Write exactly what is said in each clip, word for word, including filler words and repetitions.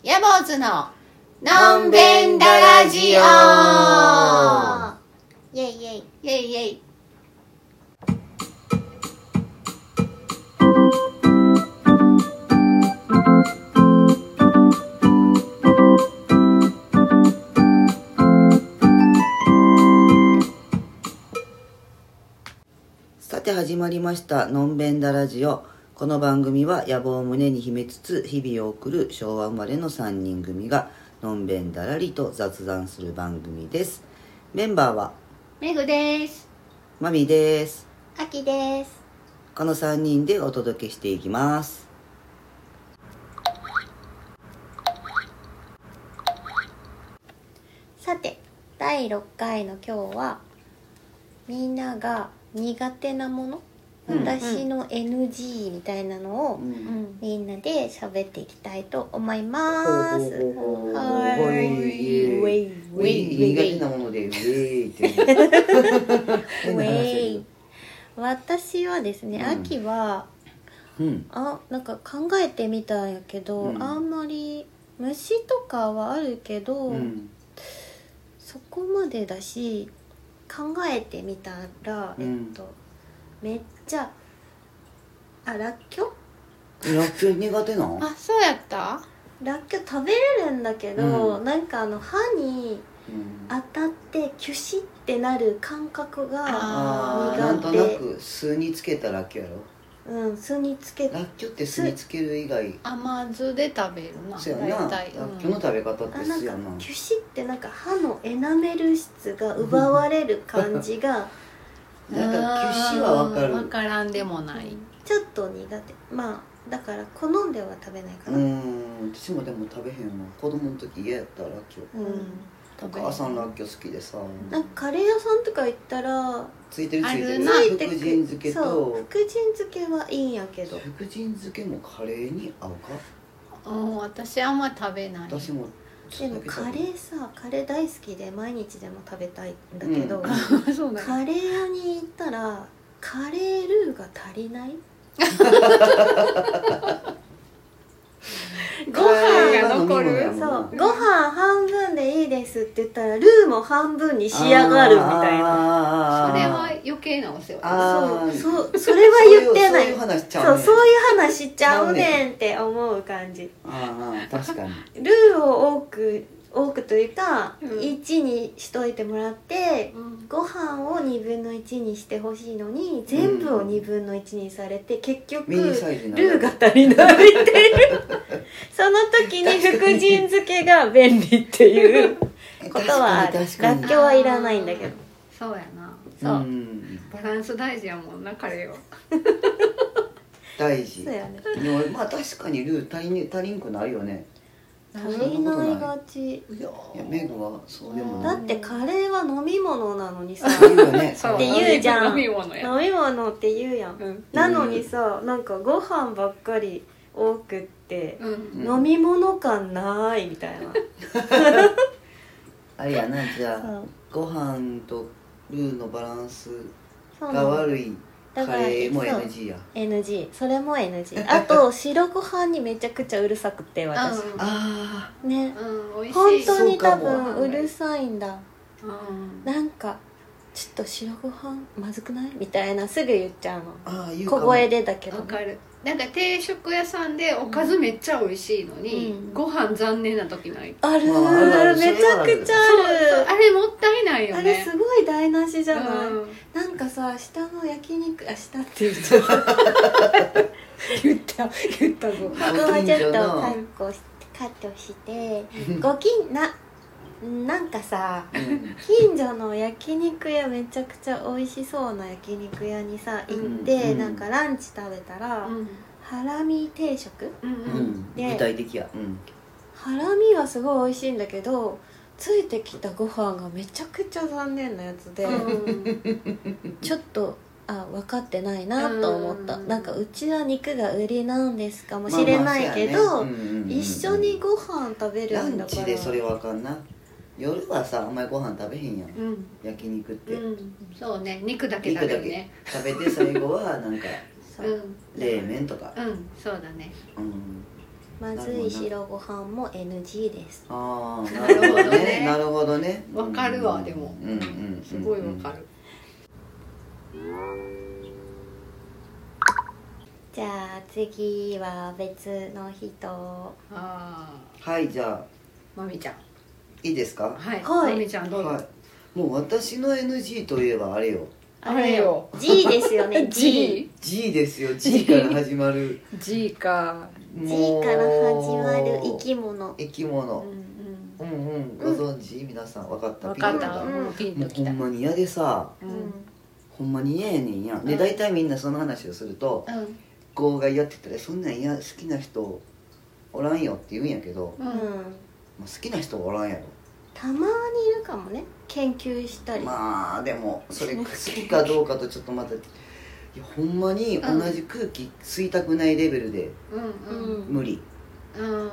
ヤボーズののんべんだラジオ。 イェイイェイイェイイェイ。 さて始まりましたのんべんだラジオ。この番組は野望を胸に秘めつつ日々を送る昭和生まれのさんにん組がのんべんだらりと雑談する番組です。メンバーはメグです。 マミです。 アキです。 このさんにんでお届けしていきます。 さてだいろっかいの今日はみんなが苦手なもの、 うん、 私の エヌジー みたいなのを、 うん、 みんなで喋っていきたいと思います。 はーい。 い。 ウェイウェイ。苦手なものでウェイってウェイ。私はですね、 うん、 秋は、 うん、 あなんか考えてみたんやけど、 うん、 あんまり虫とかはあるけど、 うん、 そこまでだし考えてみたら、 うん、 えっとめっちゃあらっきょらっきょ苦手なの？ あ、そうやった？ らっきょ食べれるんだけど、 うん、 なんかあの歯に当たってキュシってなる感覚があー苦手。 なんとなく酢につけたらっきょうやろ。 うん、酢につけらっきょって酢につける以外甘酢で食べるな。 そうやな。らっきょの食べ方ってあなんか酢やな。 キュシってなんか歯のエナメル質が奪われる感じがなんかキュシはわかる。 わからんでもない。 ちょっと苦手。まあだから好んでは食べないかな。 うーん、私もでも食べへんわ。子供の時嫌やったらっきょう。 うん。 お母さんらっきょう好きでさ。 なんかカレー屋さんとか行ったらついてるついてる。 あるな福神漬けそうと福神漬けはいいんやけど、 福神漬けもカレーに合うか？ うん、私あんま食べない。 私もでもカレーさカレー大好きで毎日でも食べたいんだけど、 うん、 そうだね。 カレー屋に行ったらカレールーが足りないご飯が残る。 そうご飯半分でいいですって言ったらルーも半分に仕上がるみたいな。 それは余計なお世話。 そうそうそれは言ってない。 そういう話ちゃうねん。 そうそういう話しちゃうねんって思う感じ。 ああ確かに。 ルーを多く多くというか、うん、いちにしといてもらって、うん、ご飯をにぶんのいちにしてほしいのに全部をにぶんのいちにされて、うん、結局ルーが足りないっていうその時に福神漬けが便利っていうことはある。らっきょうはいらないんだけど。 そうやな。 そう、 うん、バランス大事やもんなカレーは大事。 そうやね。 でもまあ確かにルー足りん足りんくなるよね。 足りないがち。 いやメグはそうでもない。 だってカレーは飲み物なのにさ言うよね。 って言うじゃん。 飲み物や。 飲み物って言うやん、うん、なのにさなんかご飯ばっかり多くって、うん、飲み物感ないみたいなあれやな。じゃあご飯とルーのバランスが悪いカレーも エヌジー や。 エヌジー それも エヌジー あと白ご飯にめちゃくちゃうるさくて私、うん、 ああね、 うん、美味しい。 本当に多分うるさいんだ、 うん、 なんかちょっと白ご飯まずくないみたいなすぐ言っちゃうの。 あー言う小声でだけど、 わかる。なんか定食屋さんでおかずめっちゃ美味しいのに、うん、ご飯残念な時ない？ ある、 まあ、あるめちゃくちゃある。 そうあれもったいないよね。 あれすごい台無しじゃない、うん、なんかさ下の焼肉あ下って言っちゃった言った言ったぞ。 ここはちょっとカットしてカットしてご近ななんかさ、うん、近所の焼肉屋めちゃくちゃ美味しそうな焼肉屋にさ行って、うん、なんかランチ食べたら、うん、ハラミ定食、 うんうん、で具体的や、うん、 ハラミはすごい美味しいんだけどついてきたご飯がめちゃくちゃ残念なやつで、うん、ちょっとあ分かってないなと思った、うん、なんかうちは肉が売りなんですかもしれないけど、一緒にご飯食べるんだからランチでそれ分かんな。夜はさあんまりご飯食べへんやん、うん、焼肉って、うん、 そうね肉だけ食べるね。 食べて最後はなんか冷麺とかうんそうだね、 うん、 まずい白ご飯も エヌジー です。 ああ、なるほどね。なるほどね。 わかるわ、でも。 うんうん、 すごいわかる。 じゃあ次は別の人。 ああ。 はい、じゃあまみちゃん。 いいですか。 はい。 はいまみちゃんどうぞ。 はい。もう私の エヌジー といえばあれよ。 あれよ。 G ですよね。G。 G ですよ。G から始まる。 G か。 G から始まる生き物。 生き物。うんうん。ご存知、皆さん分かった。 分かった。ピンときた。 ほんまに嫌でさ。ほんまに嫌やねんや。で大体みんなその話をすると。号外やってたらそんなん嫌好きな人おらんよって言うんやけど。好きな人おらんやろ。 たまにいるかもね、研究したり。 まあでもそれ好きかどうかとちょっとまたいやほんまに同じ空気吸いたくないレベルで無理。 うんうん、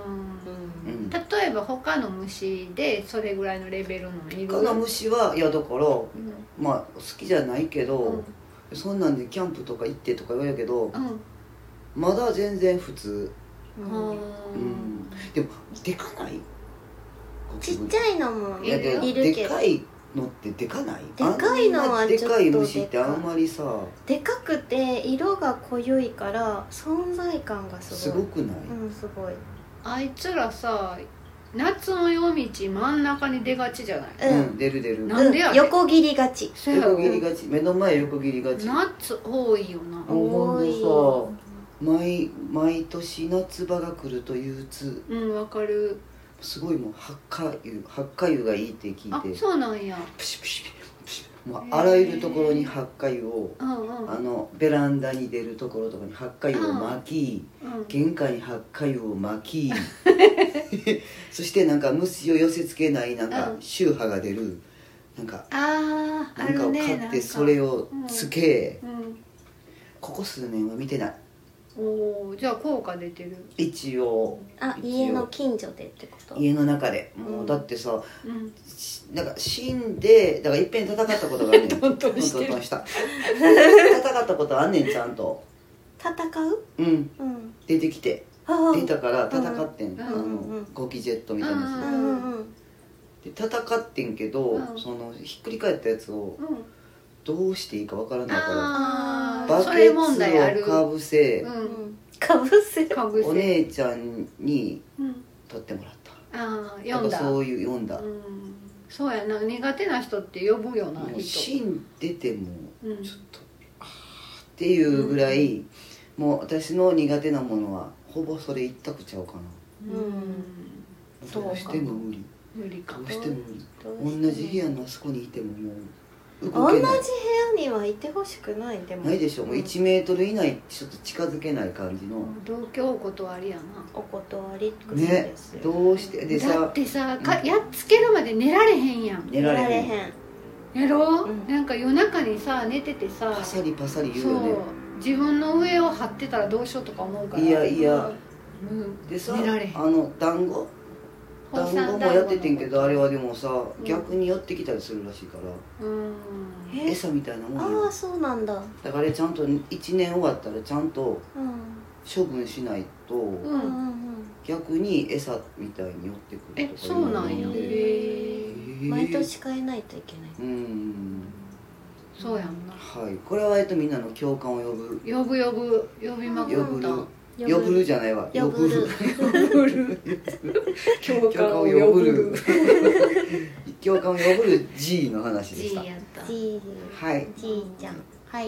例えば他の虫でそれぐらいのレベルのいる。 他の虫はいやだから、うん、まあ好きじゃないけど、うん、そんなんでキャンプとか行ってとか言われるけど、うん、まだ全然普通、うんうん、でもでかない？ ちっちゃいのもいるけど、 でかいのってでかない？ でかいのはちょっとでかい虫ってあんまりさ、 でかくて色が濃ゆいから存在感がすごい。 すごくない？ うん、すごい。 あいつらさ、夏の夜道真ん中に出がちじゃない？ うん、出る出る。 なんでやねん。 横切りがち。 横切りがち。目の前横切りがち。 夏多いよな。 多い。 毎毎年夏場が来ると憂鬱。 うん、わかる。 すごいもう発火油発火油がいいって聞いて。 あ、そうなんや。 プシュプシュプシュ、もうあらゆるところに発火油を、うんうん、あのベランダに出るところとかに発火油を巻き、うん、玄関に発火油を巻きそしてなんか虫を寄せつけないなんか宗派が出るなんかあなんかを買ってそれをつけ、うんうん、ここ数年は見てない。 お、じゃあ効果出てる。 一応あ、家の近所でってこと？ 家の中でもう、うん、だってさ、うん、なんか死んでだからいっぺん戦ったことがあんねん。 トントンしてる。 戦ったことあんねんちゃんと。 戦う？ うん、うん、出てきて出たから戦ってん、うん、あの、うん、ゴキジェットみたいなやつ、うん、で戦ってんけど、うん、そのひっくり返ったやつを、うん、どうしていいかわからないからバケツをかぶせ、 かぶせお姉ちゃんに取ってもらった、 うん、ああ読んだ。 そういう読んだ、うん、 そうやな、苦手な人って呼ぶよな。人死んでてもちょっと、うん、あっていうぐらい、うん、もう私の苦手なものはほぼそれ一択ちゃうかな。うん、どうしても無理。 無理か。 どうしても無理。同じ部屋のあそこにいてももう同じ部屋にはいてほしくない。でもないでしょ。もういちメートル以内ちょっと近づけない感じの。 同居お断りやな。 お断りね。どうしてでさ。 だってさ、かやっつけるまで寝られへんやん。 寝られへん。 やろ、うん、なんか夜中にさ寝ててさ、 パサリパサリ言うよね。 自分の上を張ってたらどうしようとか思うから。 いやいや。 うん、 でさ、 寝られへん。 あの団子。団子もやっててんけど、あれはでもさ、うん、逆に寄ってきたりするらしいから、うん、餌みたいなもんよ。 ああ、そうなんだ。 だからあれちゃんといちねん終わったらちゃんと処分しないと、うん、逆に餌みたいに寄ってくるとか。 え、そうなんや。へえ。 毎年変えないといけない。 うん。 そうやんな。 はい。これは割とみんなの共感を呼ぶ。 呼ぶ呼ぶ呼びまくった。 呼ぶるじゃないわ。 呼ぶる。 共感を呼ぶる。 共感を呼ぶる G の話でした。 G やった。G。 はい。 G ちゃん。はい。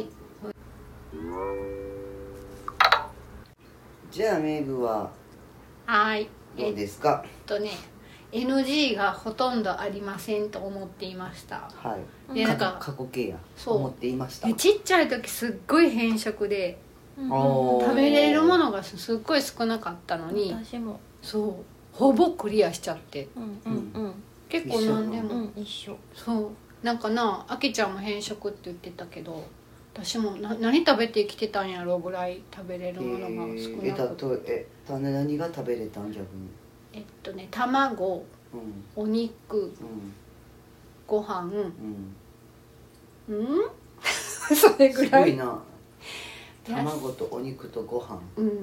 じゃあメグは。 はい。 どうですか。 えっとね、エヌジー がほとんどありませんと思っていました。 はい。 でなんか過去形や。そう思っていました。 ちっちゃい時すっごい偏食で。食べれるものがすっごい少なかったのに、 私もそうほぼクリアしちゃって、 うんうんうん、 結構何でも、 うん、一緒。 そうなんかな、あきちゃんも偏食って言ってたけど、私もな何食べて生きてたんやろうぐらい食べれるものが少なくて、 ええた何が食べれたん逆に。 えっとね卵、うん、お肉、うん、ご飯、うん、うんそれぐらい。 すごいな。卵とお肉とご飯、 うん、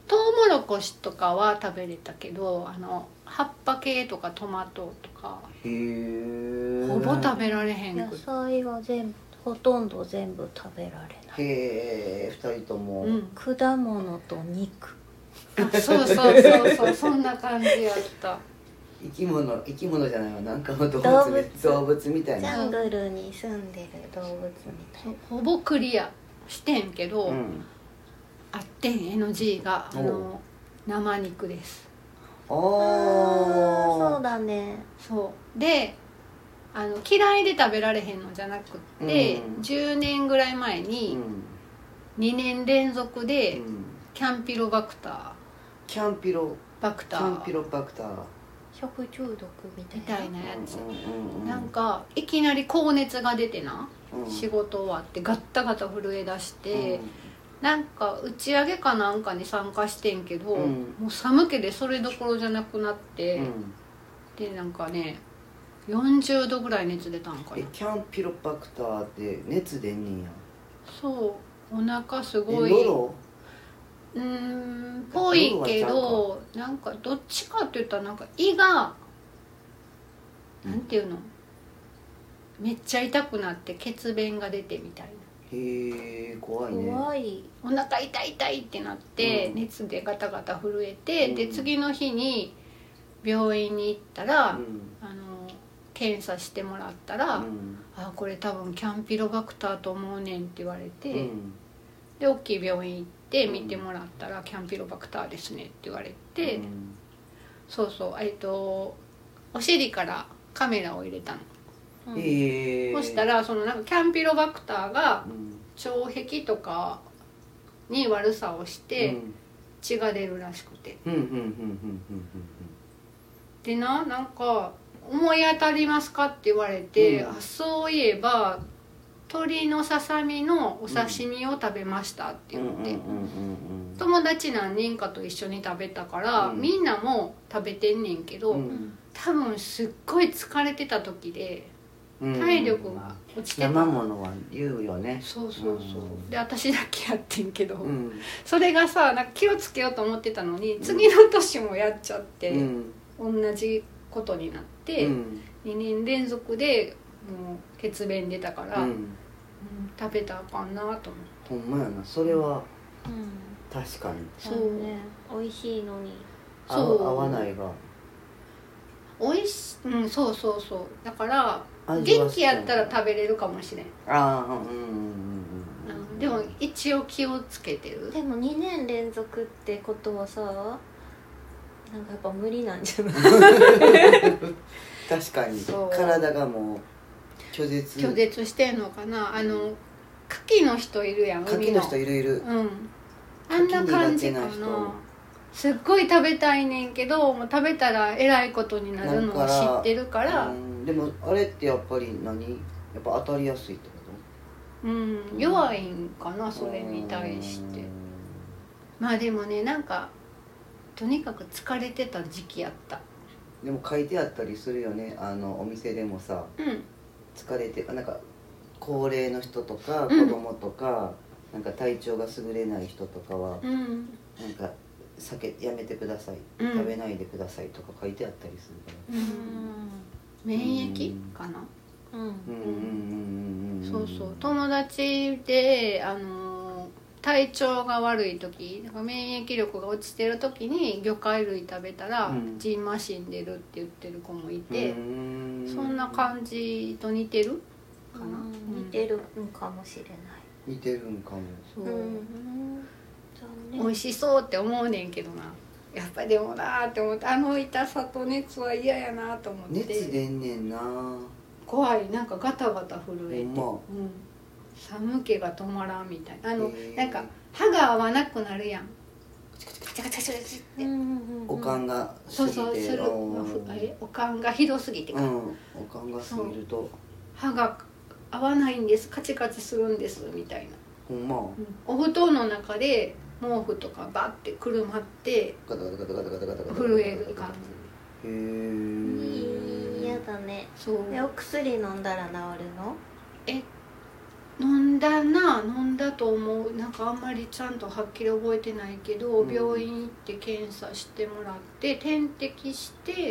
トウモロコシとかは食べれたけど、あの葉っぱ系とかトマトとかへえほぼ食べられへん野く菜は全部ほとんど全部食べられない。 へえふたりとも、 うん、 果物と肉。 あそうそうそうそうそんな感じやった。 生き物生き物じゃないわ、なんかの動物動物動物みたいジな。 ャングルに住んでる動物みたいな。 ほぼクリアしてんけど、 うん、 あってん エヌジー があおの生肉です。 ああーそうだね。 そうであの嫌いで食べられへんのじゃなくって、 うん、 じゅうねんぐらい前うにんにねん連続でうん、 キャンピロバクターキャンピロバクターキャンピロバクター食中毒みたいみな。 たいなやつ、 うんうんうん、 なんかいきなり高熱が出てな、 うん、 仕事終わってガッタガタ震え出して、 うんなんか打ち上げかなんかに参加してんけど、 うんもう寒気でそれどころじゃなくなって、 うん、 でなんかねよんじゅうどぐらい熱出たんかな。 えキャンピロバクターって熱出んねんや。 そうお腹すえごいノロうーんぽいけどなんかどっちかって言ったらなんか胃がなんていうのめっちゃ痛くなって血便が出てみたいな。 へえ怖いね。 怖い。 お腹痛い痛いってなって、 うん熱でガタガタ震えて、 うんで次の日に病院に行ったら、 うんあの検査してもらったら「 うんあこれ多分キャンピロバクターと思うねん」って言われて、 うんで大きい病院行って見てもらったら「キャンピロバクターですね」って言われて、 うんそうそうえっとお尻からカメラを入れたの、 うんへえそしたらそのなんかキャンピロバクターがうん腸壁とかに悪さをしてうん血が出るらしくて、 うんうんうんうんうんでななんか「思い当たりますか?」って言われて、 うんあそういえば鶏のささみのお刺身を食べましたってうんうん言って、 うんうんうん友達何人かと一緒に食べたから、 うんみんなも食べてんねんけど、 うん多分すっごい疲れてた時でうん体力が落ちてた、 生ものは言うよね。 そうそうそう、 うんで私だけやってんけど、 うんそれがさなんか気をつけようと思ってたのに次の年もやっちゃって、 うん同じことになって、 うんにねん連続でもう血便出たから、うんうん食べたらあかんなと思って。 ほんまやな、それはうん確かにそうね。美味しいのに。 合そう合わないが美味しい、うんそうそうそうだから味は元気やったら食べれるかもしれん、 ああうんうんうんうん、でも一応気をつけてる。 でもにねん連続ってことはさ、なんかやっぱ無理なんじゃない？ 確かにそう体がもう拒絶拒絶してんのかな。あの牡蠣の人いるやん、 牡蠣の人いるいるうんあんな感じか牡蠣苦手なな。 人すっごい食べたいねんけどもう食べたらえらいことになるのを知ってるからうんでもあれってやっぱり何やっぱ当たりやすいってこうん弱いんかなそれに対して。まあでもねなんかとにかく疲れてた時期やった。 でも書いてあったりするよね、あのお店でもさうん疲れてなんか高齢の人とか子うん供とか、なんか体調が優れない人とかは、 うんなんか酒やめてください、 うん食べないでくださいとか書いてあったりするから、 免疫かな。 うんうんうんうんうんうんそうそう友達であの体調が悪い時なんか免疫力が落ちてる時に魚介類食べたらうんジンマシン出るって言ってる子もいて、 うんそんな感じと似てるかな、 うん似てるんかもしれない。 似てるんかも。 そう、 うん残美味しそうって思うねんけどなやっぱりでもなーって思ってあの痛さと熱は嫌やなと思って熱出んねんな。 怖いなんかガタガタ震えて、 ほんまうん、寒気が止まらんみたいなあのへーなんか歯が合わなくなるやんカチカチカチカチカチって、 うんうんうんおかんが過そうぎてそうするおーあれおかんがひどすぎてか、 うん、おかんが過ぎると歯が合わないんですカチカチするんですみたいな、 ほんまお布団の中で毛布とかバッてくるまってガタガタガタガタガタガタガタ震える感じ。へえ。 嫌だね。 じそうでお薬飲んだら治るの？ え飲んだな飲んだと思う。なんかあんまりちゃんとはっきり覚えてないけど、うん、病院行って検査してもらって点滴して、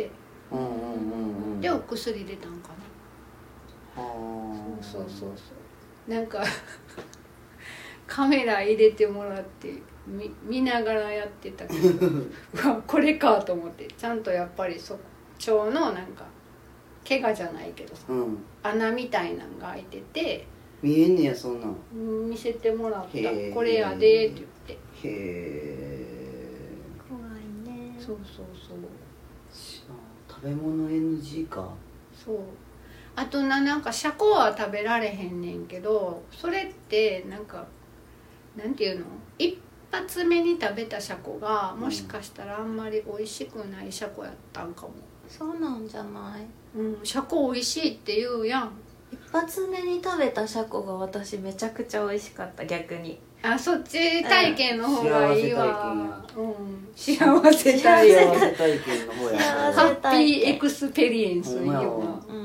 うんうんうんうん、 でお薬出たんかな。そうそうそうそうなんかカメラ入れてもらって 見, 見ながらやってたけどうわこれかと思って、ちゃんとやっぱりそ腸のなんか怪我じゃないけどさ、うん、穴みたいなんが開いてて、 見えんねやそんなん。 見せてもらった。これやでって言って。へえ怖いね。 そうそうそう。 食べ物 エヌジー か。 そう。あとな、なんかシャコは食べられへんねんけど、それってなんかなんていうの、一発目に食べたシャコがもしかしたらあんまり美味しくないシャコやったんかも。 そうなんじゃない？ うん、シャコ美味しいって言うやん。 一発目に食べたシャコが私めちゃくちゃ美味しかった。逆にあ、そっち体験の方がいいわ。うん、幸せ体験。幸せ体験の方や。 ハッピーエクスペリエンスいいよな。うん、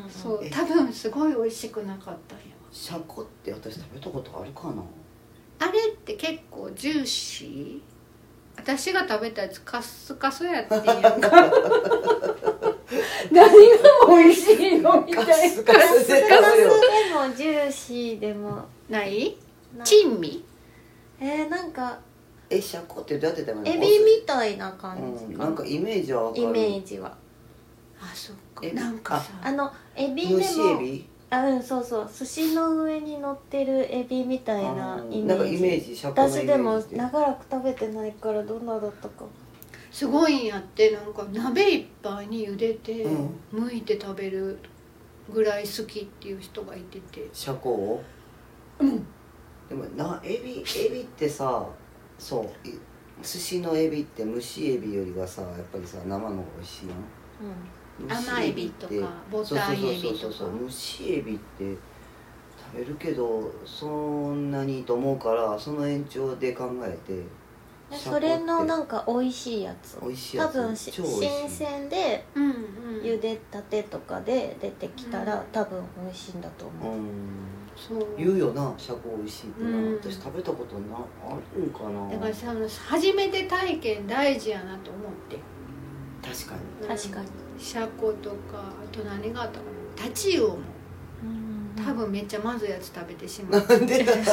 そう、多分すごい美味しくなかったんや。 シャコって私食べたことあるかな。 あれって結構ジューシー。私が食べたやつカッスカスやってんやんか。何が美味しいのみたいな。カスカスでもジューシーでもない？珍味？ えー、なんかえ、シャコってどうやって食べるの？ エビみたいな感じ、 うん、なんかイメージは分かる。 イメージは。 あ、そっか。なんかさ、 あのエビでも蒸しエビ？あ、うん、そうそう、寿司の上に乗ってるエビみたいなイメージ。 なんかイメージ、シャコのイメージ。 私でも長らく食べてないからどんなだったか。 すごいんやって。なんか鍋いっぱいに茹でて、うん、剥いて食べるぐらい好きっていう人がいてて。 シャコを？ うん。 でもな、エビエビってさ、そう寿司のエビって蒸しエビよりはさ、やっぱりさ生の方が美味しいやん。 うん、甘エビとかボタンエビとか。 蒸しエビって食べるけどそんなにと思うから、その延長で考えて。 それのなんか美味しいやつ。 美味しいやつ。 多分新鮮で茹でたてとかで出てきたら、うん、多分美味しいんだと思う。うん、 そう言うよな、シャコ美味しいってな、うん、私食べたことなあるんかな。 だからさ、初めて体験大事やなと思って。 確かに、 うん、確かに。 シャコとか、あと何があったかな、タチウオも、うん、多分めっちゃまずいやつ食べてしまう。 なんでだ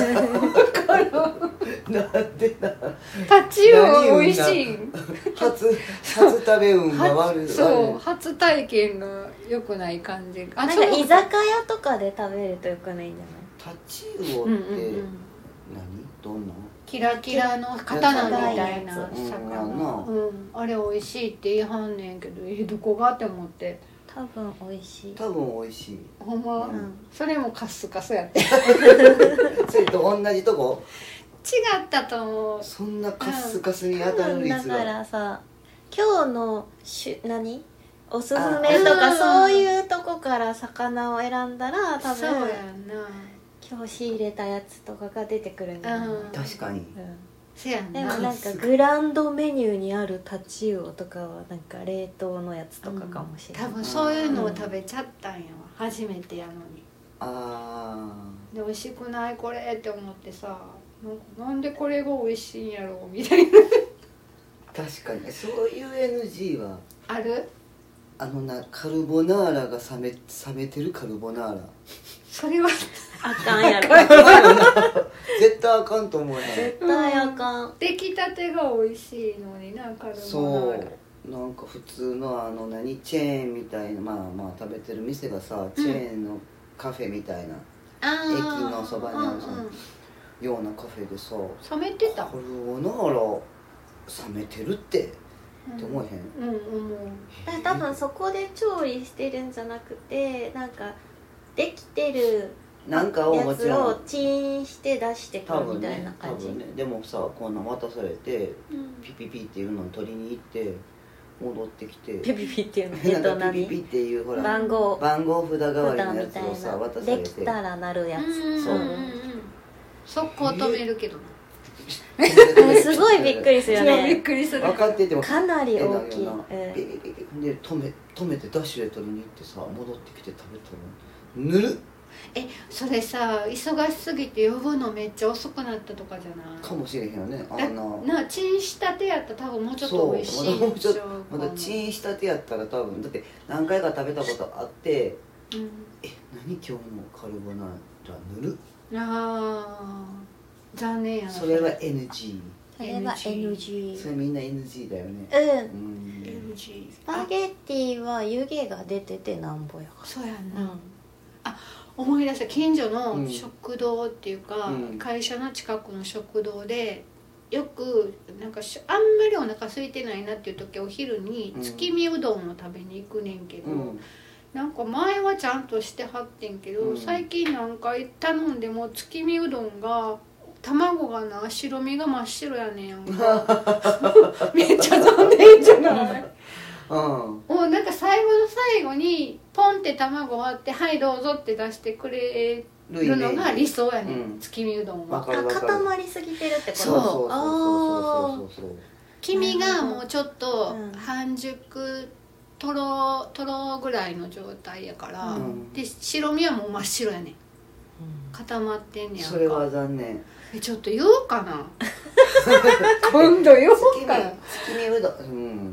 なんでだタチウオ美味しい。 初初食べ運が悪い。 そう初体験が良くない感じ。 あ、なんか居酒屋とかで食べると良くないんじゃない？タチウオって何、うんうんうん、どんな？ キラキラの刀みたいな魚、うんうん、あれ美味しいって言いはんねんけど、えどこがって思って。 多分美味しい。 多分美味しい。 ほんま、うん、それもカッスカスやって。 それと同じとこ？ 違ったと思う。 そんなカッスカスに当たる率が。 だからさ、今日のしゅ何おすすめとかそういうとこから魚を選んだら多分そうやんな。 今日仕入れたやつとかが出てくるんじゃない？ 確かに。うん、 そうやんな。 でもなんかグランドメニューにあるタチウオとかはなんか冷凍のやつとかかもしれない。 うん、多分そういうのを食べちゃったんやわ。初めてやのに。 ああ。 で美味しくないこれって思ってさ。なんでこれが美味しいんやろうみたいな。 確かにそういう エヌジー はある？ あのな、カルボナーラが冷め、冷めてるカルボナーラ、 それはあかんやろ。 絶対あかんと思うな。 絶対あかん。 出来たてが美味しいのにな、カルボナーラ。 そうなんか普通のあの何チェーンみたいな、まあまあ食べてる店がさ、チェーンのカフェみたいな、うん、駅のそばにあるその、うんうんようなカフェでさ、 冷めてた？ カルボナーラ冷めてるって、うん、って思えへん？うんうんうん。多分そこで調理してるんじゃなくて、なんかできてるなんかをもちろんやつをチンして出してくるみたいな感じ。 多分ね、多分ね。でもさ、こんな渡されて、うん、ピピピっていうのを取りに行って戻ってきて、 ピピピっていうのえっと何？ ピピピっていうほら番号番号札代わりのやつをさ渡されて、 できたらなるやつ。 そう。速攻止めるけどな。 すごいびっくりするよね。 びっくりする。 分かっててもかなり大きい。 ピピピピで止め止めてダッシュで取りに行ってさ、戻ってきて食べたらぬるっ。 えそれさ忙しすぎて呼ぶのめっちゃ遅くなったとかじゃないかもしれへんよね。あのなチンしたてやったら多分もうちょっと美味しいんでしょうまだチンしたてやったら多分だって何回か食べたことあって、うん、え何今日のカルボナーラ塗るあー残念やな。 それは エヌジー。 それは エヌジー。 それみんな エヌジー だよね。 うん、うん、 エヌジー。 スパゲッティは湯気が出ててなんぼやから。 そうやんな、 うん、 あ思い出した。近所の食堂っていうか、 うん、 会社の近くの食堂でよくなんかあんまりお腹空いてないなっていう時お昼に月見うどんを食べに行くねんけど、うん、なんか前はちゃんとしてはってんけど、うん、最近なんか頼んでも月見うどんが卵がな白身が真っ白やねんめっちゃ残念じゃないうん、もうなんか最後の最後にポンって卵割ってはいどうぞって出してくれるのが理想やね、うん、月見うどんは。 あ固まりすぎてるってこと。 そうそうそうそうそうそう。 黄身がもうちょっと半熟とろとろぐらいの状態やから、うん、で白身はもう真っ白やねん、固まってんねやんか。 それは残念。 えちょっと言おうかな今度言おうかな。 月見うどん、うん、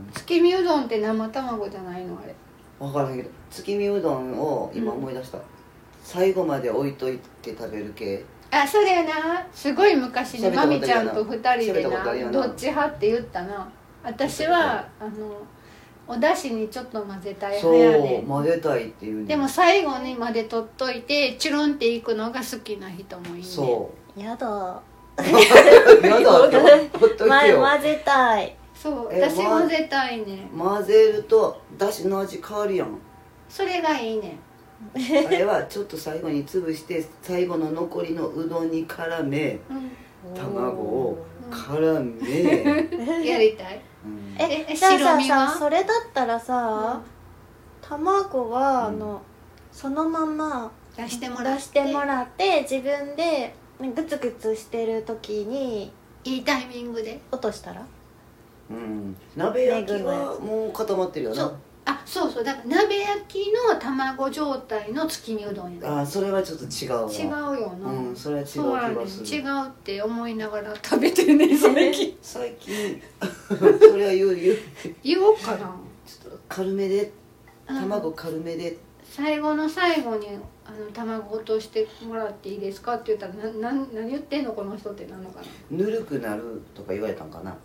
月見うどんって生卵じゃないのあれ。 分からんけど月見うどんを今思い出した、うん、最後まで置いといて食べる系。 あそれなすごい昔にまみちゃんとふたりでなどっち派って言ったな。私はあのお出汁にちょっと混ぜたい派やね。 そう混ぜたいっていう、ね、 でも最後にまで取っといてチュルンっていくのが好きな人もいるね。 そうやだやだほっといてよ。 混ぜたい。 そう私混ぜたいね。 混ぜるとだしの味変わるやん。 それがいいね。 あれはちょっと最後に潰して最後の残りのうどんに絡め、うん、卵を絡め、 うん、やりたい、 うん、えじゃあささそれだったらさ、うん、卵は、うん、あのそのまま出してもらって出してもらって自分でグツグツしてる時にいいタイミングで落としたら、 うん、鍋焼きはもう固まってるよな。 そうあそうそうだから鍋焼きの卵状態の月見うどんや。 あそれはちょっと違うわ。違うよな。 うんそれは違う気がする。 違うって思いながら食べてるね最近最近それは言う言う言おうかな。 ちょっと軽めで卵軽めで最後の最後にあの卵落としてもらっていいですかって言ったらなな何言ってんのこの人ってなのかな。 ぬるくなるとか言われたんかな。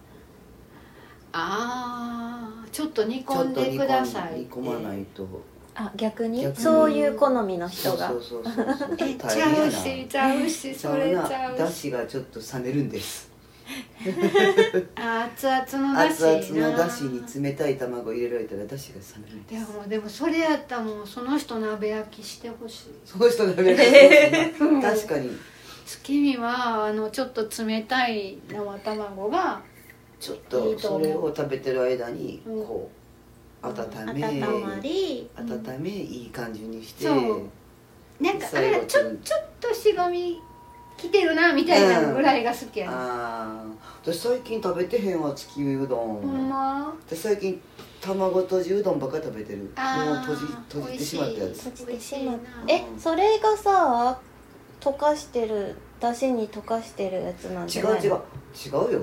ああちょっと煮込んでください。 煮込まないと。 あ逆にそういう好みの人が。 そうそうそうそうそう。 えちゃうしちゃうしそれちゃうし。 だしがちょっと冷めるんです。 あ熱々のだし。 熱々のだしに冷たい卵入れられたらだしが冷めるんです。 でもでもそれやったらもうその人鍋焼きしてほしい。 その人鍋焼き。確かに。 月見はあのちょっと冷たい生卵が。 ちょっとそれを食べてる間にこう温め、 温まり温めいい感じにして、 そうなんかあれちょちょっと白身きてるなみたいなぐらいが好きやね、うん、 あ私最近食べてへんわ月見うどん。 ほんま私最近卵とじうどんばっかり食べてる。もう閉じ閉じてしまったやつ。 閉じてしまったえそれがさ溶かしてるだしに溶かしてるやつなんじゃないの？ 違う違う違うよ違う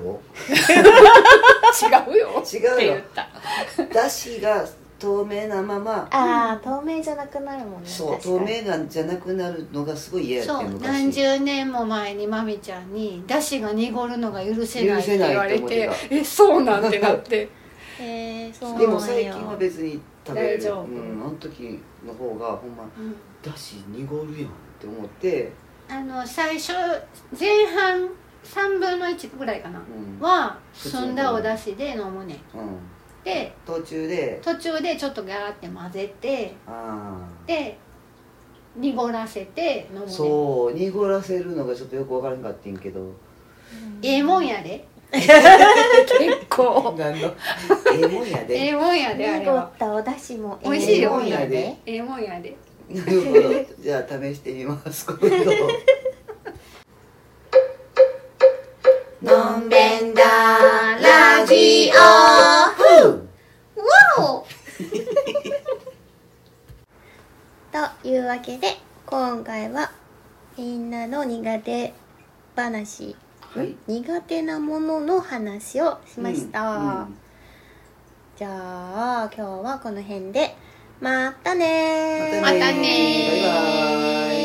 よ違うよだしが透明なままああ透明じゃなくなるもんね。 そう透明なんじゃなくなるのがすごい嫌やって。 そう何十年も前にまみちゃんにだしが濁るのが許せないって言われてえそうなんてなってえー、そうなんや。 でも最近は別に食べれる。 大丈夫、 うん、あの時の方がほんま、うん、だし濁るやんって思ってあの最初前半さんぶんのいちぐらいかな、うん、は澄んだお出汁で飲むね、うん、で途中で途中でちょっとガーって混ぜてあで濁らせて飲むね。 そう濁らせるのがちょっとよく分からんかってんけど、うん、 ええもんやで結構何のええもんやでええもんやであれは濁ったお出汁も美味しいよええもんやでええもんやで。 なるほどじゃあ試してみます今度のんべんだラジオわおというわけで今回はみんなの苦手話、 はい、 苦手なものの話をしました、 うんうん、 じゃあ今日はこの辺でまたねまたねバイバイ。